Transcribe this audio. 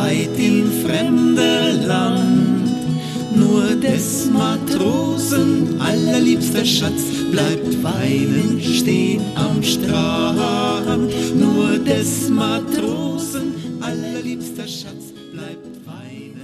weit in fremde Land. Nur des Matrosen allerliebster Schatz bleibt weinend stehen am Strand. Nur des Matrosen allerliebster Schatz bleibt weinend